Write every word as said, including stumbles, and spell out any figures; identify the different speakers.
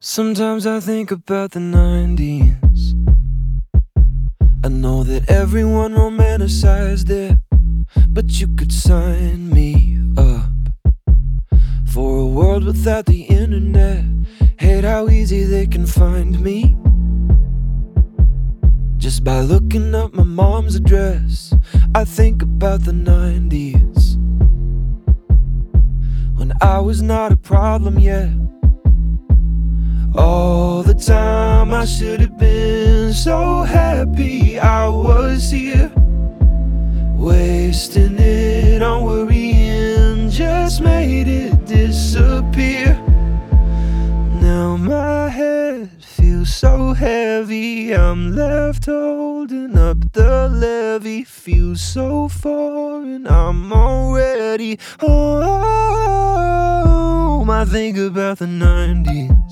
Speaker 1: Sometimes I think about the nineties. I know that everyone romanticized it, but you could sign me up for a world without the internet. Hate how easy they can find me just by looking up my mom's address. I think about the nineties, when I was not a problem yet. All the time I should have been so happy I was here, wasting it on worrying just made it disappear. Now my head feels so heavy, I'm left holding up the levee. Feels so foreign, I'm already home. I think about the nineties.